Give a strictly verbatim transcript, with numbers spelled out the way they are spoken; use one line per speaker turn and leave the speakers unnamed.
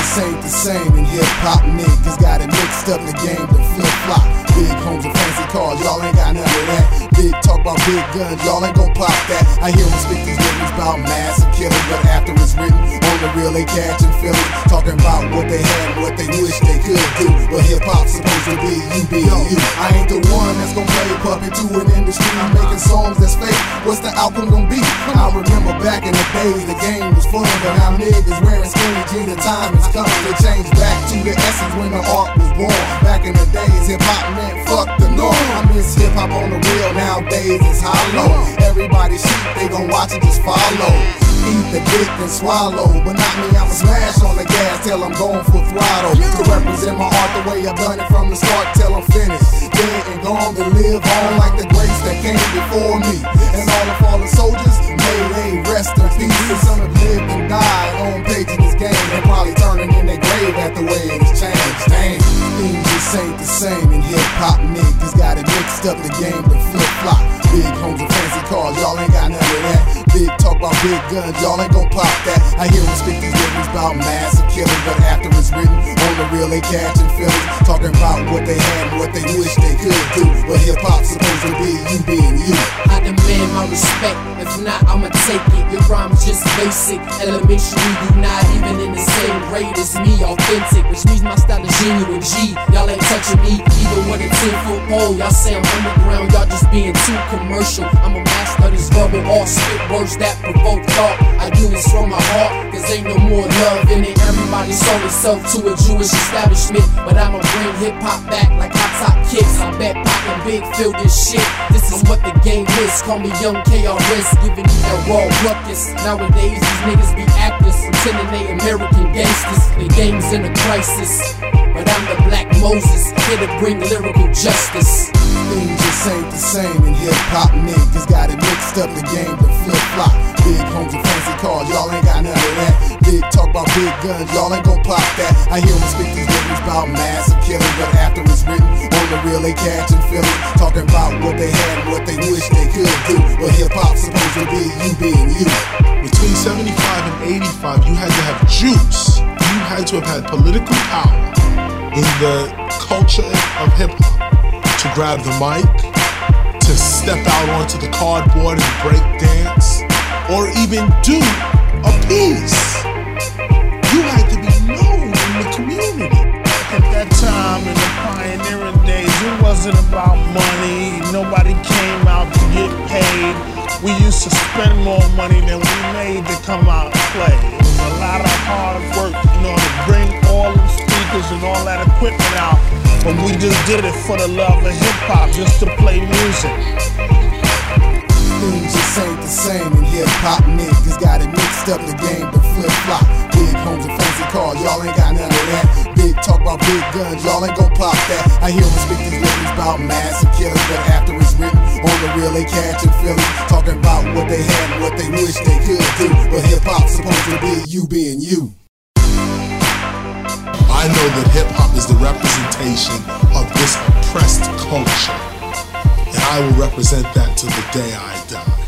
just ain't the same. And hip-hop niggas got it mixed up, the game to flip-flop. Big homes and fancy cars, y'all ain't got none of that. Big talk about big guns, y'all ain't gon' pop that. I hear them speak these lyrics about massive killings, but after it's written on the real, they catching feelings. Talking about what they had and what they wish they could do. But hip-hop's supposed to be you being you. I ain't the one that's gon' play puppet to an industry. I'm making songs that's fake. What's the outcome gon' be? I remember back in the days, the game was fun, but now niggas wearing skinny jeans. The time has come to change back to the essence when the art was born. Back in the days, hip-hop meant fuck the norm. I miss hip-hop on the real, nowadays it's hollow. Everybody sheep, they gon' watch and just follow. Eat the dick and swallow, but not me, I'ma smash on the gas till I'm going full throttle. To represent my art the way I've done it from the start till I'm finished. Dead and gone to live on like the greats that came before me. And all the fallen soldiers, may they rest in peace. And some have lived and died on page in this game. They probably turning in their grave at the way it has changed. Damn, things just ain't the same. And hip-hop niggas got it mixed up, the game to flip-flop. Big homes and fancy cars, y'all ain't got none of that. Big talk about big guns, y'all ain't gon' pop that. I hear them speak these lyrics about massive killings, but after it's written on the real, they catching feelings. Talking about what they had and what they wish they could do. But hip-hop's supposed to be you being you.
I demand my respect, if not I'ma take it. Your rhyme's just basic, elementary. You not even in the same grade as me, authentic, which means my style is genuine. G, y'all ain't touching me, even with a ten foot pole. Y'all say I'm underground, y'all just being too commercial. I'm a master of this verbal art, spit words that provoke thought. I do this from my heart, cause ain't no more love in it. Everybody sold itself to a Jewish establishment, but I'ma bring hip-hop back like hot top kicks. I bet Pac and Big feel this shit. This is what the game is, call me Young K R S, giving you that raw ruckus. Nowadays these niggas be actors, pretending they American gangsters. The game's in a crisis, but I'm the Black Moses, here to bring lyrical justice.
Things just ain't the same. And hip-hop niggas got it mixed up, the game to flip-flop. Big homes and fancy cars, y'all ain't got none of that. Big talk about big guns, y'all ain't gon' pop that. I hear them speak these lyrics about massive killings, but after it's written on the real, they catching feelings. Talking about what they had and what they wish they could do. But hip-hop's supposed to be you being you.
Between seventy-five and eighty-five, you had to have juice. You had to have had political power in the culture of hip-hop to grab the mic, to step out onto the cardboard and break dance, or even do a piece. You had to be known in the community.
At that time, in the pioneering days, it wasn't about money. Nobody came out to get paid. We used to spend more money than we made to come out and play. It was a lot of hard work, you know, to bring all the speakers and all that equipment out. But we just did it for the love of hip-hop, just to play music.
Things just ain't the same. And hip-hop niggas got it mixed up, the game to flip-flop. Big homes and fancy cars, y'all ain't got none of that. Big talk about big guns, y'all ain't gon' pop that. I hear them speak these lyrics about massive killings, but after it's written on the real, they catching feelings. Talking about what they had and what they wish they could do. But hip-hop's supposed to be you being you.
I know that hip-hop is the representation of this oppressed culture, and I will represent that to the day I die.